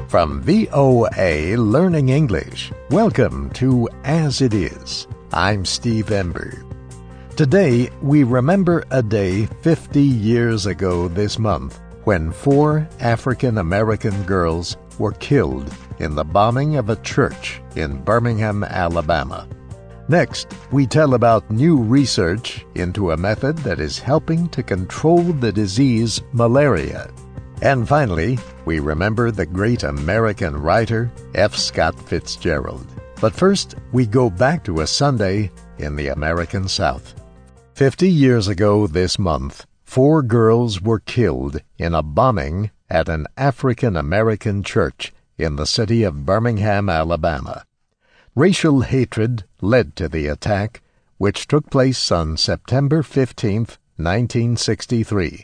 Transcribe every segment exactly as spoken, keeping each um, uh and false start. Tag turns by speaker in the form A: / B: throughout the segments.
A: From V O A Learning English, welcome to As It Is. I'm Steve Ember. Today, we remember a day fifty years ago this month when four African American girls were killed in the bombing of a church in Birmingham, Alabama. Next, we tell about new research into a method that is helping to control the disease malaria. And finally, we remember the great American writer F. Scott Fitzgerald. But first, we go back to a Sunday in the American South. Fifty years ago this month, four girls were killed in a bombing at an African American church in the city of Birmingham, Alabama. Racial hatred led to the attack, which took place on September fifteenth, nineteen sixty-three.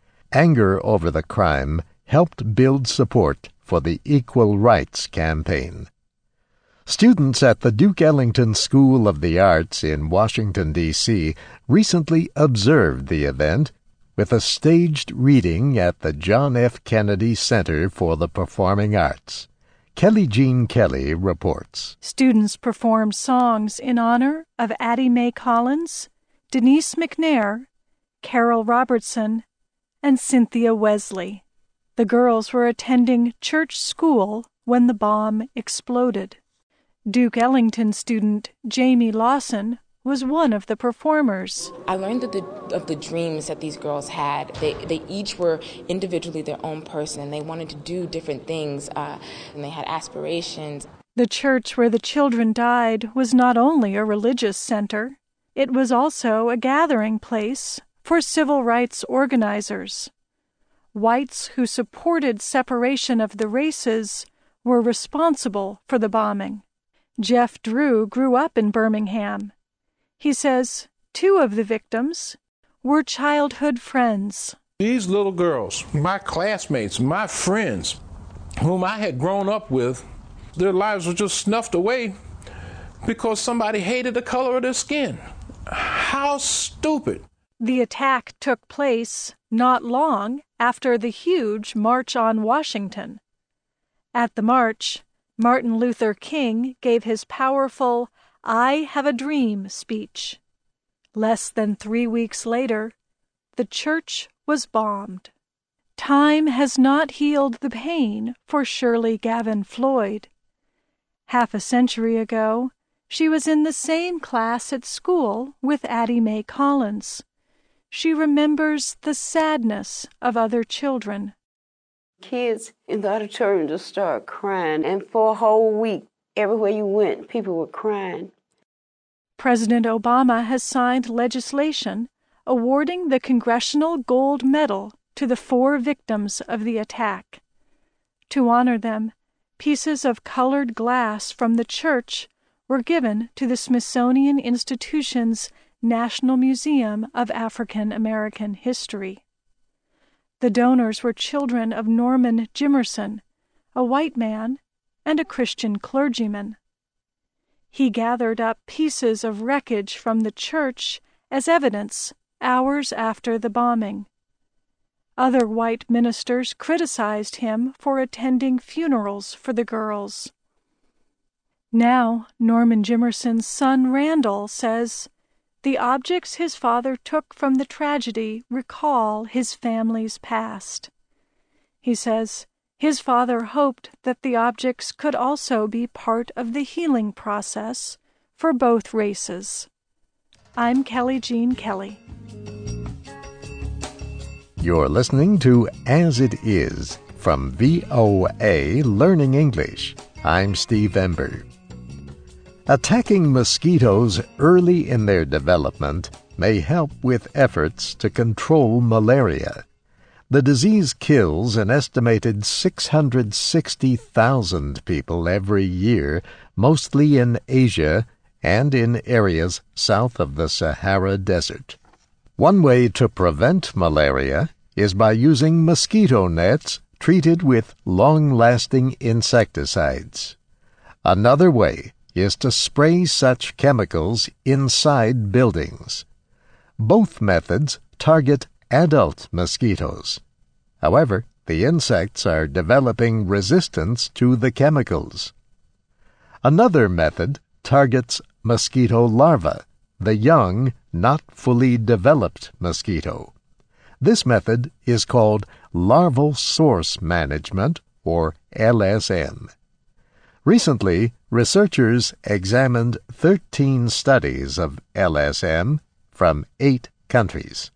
A: Anger over the crime helped build support for the Equal Rights campaign. Students at the Duke Ellington School of the Arts in Washington, D C recently observed the event with a staged reading at the John F. Kennedy Center for the Performing Arts. Kelly Jean Kelly reports.
B: Students performed songs in honor of Addie Mae Collins, Denise McNair, Carol Robertson, and Cynthia Wesley. The girls were attending church school when the bomb exploded. Duke Ellington student Jamie Lawson was one of the performers.
C: I learned of the, of the dreams that these girls had. They, they each were individually their own person, and they wanted to do different things, uh, and they had aspirations.
B: The church where the children died was not only a religious center, it was also a gathering place for civil rights organizers. Whites who supported separation of the races were responsible for the bombing. Jeff Drew grew up in Birmingham. He says two of the victims were childhood friends.
D: These little girls, my classmates, my friends, whom I had grown up with, their lives were just snuffed away because somebody hated the color of their skin. How stupid.
B: The attack took place not long after the huge March on Washington. At the march, Martin Luther King gave his powerful "I Have a Dream" speech. Less than three weeks later, the church was bombed. Time has not healed the pain for Shirley Gavin Floyd. Half a century ago, she was in the same class at school with Addie Mae Collins. She remembers the sadness of other children.
E: Kids in the auditorium just started crying, and for a whole week, everywhere you went, people were crying.
B: President Obama has signed legislation awarding the Congressional Gold Medal to the four victims of the attack. To honor them, pieces of colored glass from the church were given to the Smithsonian Institution's National Museum of African American History. The donors were children of Norman Jimerson, a white man, and a Christian clergyman. He gathered up pieces of wreckage from the church as evidence hours after the bombing. Other white ministers criticized him for attending funerals for the girls. Now, Norman Jimerson's son Randall says, the objects his father took from the tragedy recall his family's past. He says his father hoped that the objects could also be part of the healing process for both races. I'm Kelly Jean Kelly.
A: You're listening to As It Is from V O A Learning English. I'm Steve Ember. Attacking mosquitoes early in their development may help with efforts to control malaria. The disease kills an estimated six hundred sixty thousand people every year, mostly in Asia and in areas south of the Sahara Desert. One way to prevent malaria is by using mosquito nets treated with long-lasting insecticides. Another way is to spray such chemicals inside buildings. Both methods target adult mosquitoes. However, the insects are developing resistance to the chemicals. Another method targets mosquito larvae, the young, not fully developed mosquito. This method is called larval source management, or L S M. Recently, researchers examined thirteen studies of L S M from eight countries.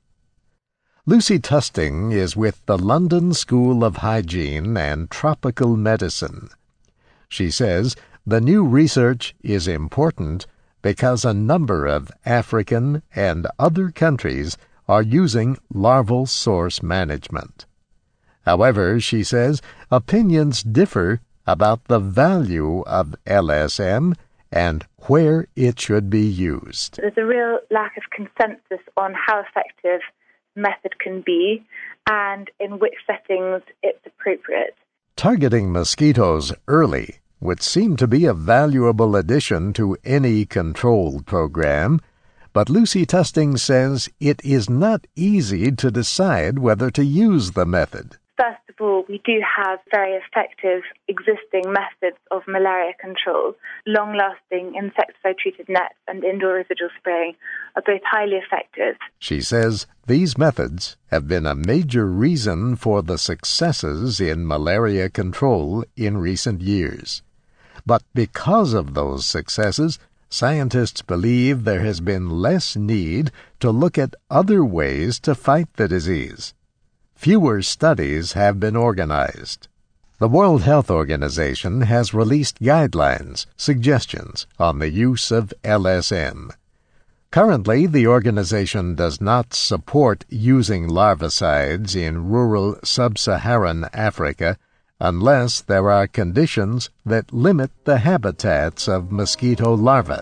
A: Lucy Tusting is with the London School of Hygiene and Tropical Medicine. She says the new research is important because a number of African and other countries are using larval source management. However, she says opinions differ about the value of L S M and where it should be used.
F: There's a real lack of consensus on how effective the method can be and in which settings it's appropriate.
A: Targeting mosquitoes early would seem to be a valuable addition to any control program, but Lucy Tusting says it is not easy to decide whether to use the method.
F: First of all, we do have very effective existing methods of malaria control. Long-lasting insecticide-treated nets and indoor residual spraying are both highly effective.
A: She says these methods have been a major reason for the successes in malaria control in recent years. But because of those successes, scientists believe there has been less need to look at other ways to fight the disease. Fewer studies have been organized. The World Health Organization has released guidelines, suggestions on the use of L S M. Currently, the organization does not support using larvicides in rural sub-Saharan Africa unless there are conditions that limit the habitats of mosquito larvae.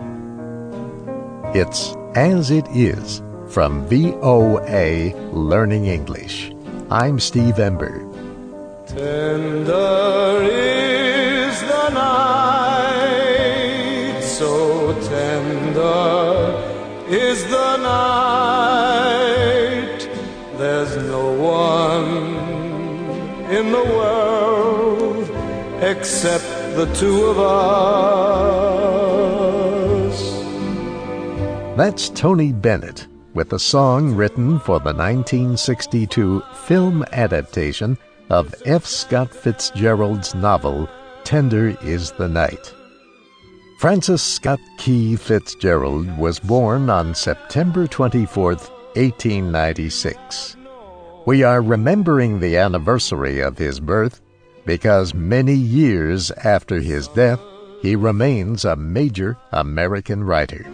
A: It's As It Is from V O A Learning English. I'm Steve Ember.
G: Tender is the night, so tender is the night. There's no one in the world except the two of us.
A: That's Tony Bennett with a song written for the nineteen sixty-two film adaptation of F. Scott Fitzgerald's novel Tender Is the Night. Francis Scott Key Fitzgerald was born on September twenty-fourth, eighteen ninety-six. We are remembering the anniversary of his birth because many years after his death, he remains a major American writer.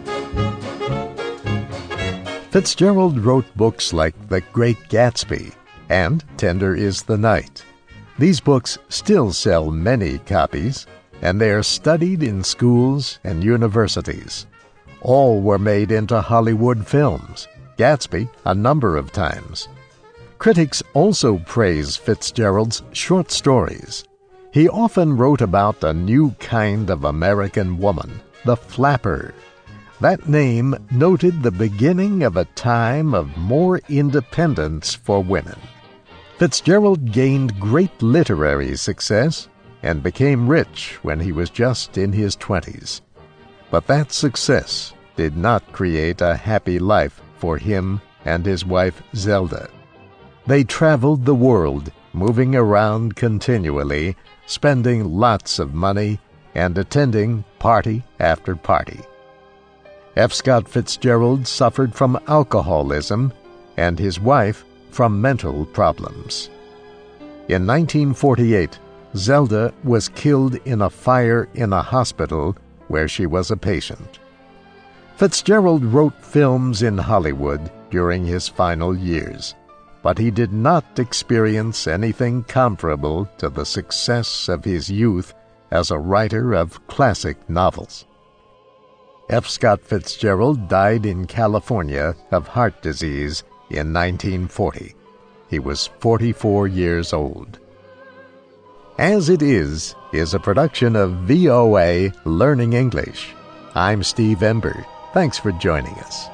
A: Fitzgerald wrote books like The Great Gatsby and Tender Is the Night. These books still sell many copies, and they are studied in schools and universities. All were made into Hollywood films, Gatsby a number of times. Critics also praise Fitzgerald's short stories. He often wrote about a new kind of American woman, the flapper. That name noted the beginning of a time of more independence for women. Fitzgerald gained great literary success and became rich when he was just in his twenties. But that success did not create a happy life for him and his wife Zelda. They traveled the world, moving around continually, spending lots of money, and attending party after party. F. Scott Fitzgerald suffered from alcoholism, and his wife from mental problems. In nineteen forty-eight, Zelda was killed in a fire in a hospital where she was a patient. Fitzgerald wrote films in Hollywood during his final years, but he did not experience anything comparable to the success of his youth as a writer of classic novels. F. Scott Fitzgerald died in California of heart disease in nineteen forty. He was forty-four years old. As It Is is a production of V O A Learning English. I'm Steve Ember. Thanks for joining us.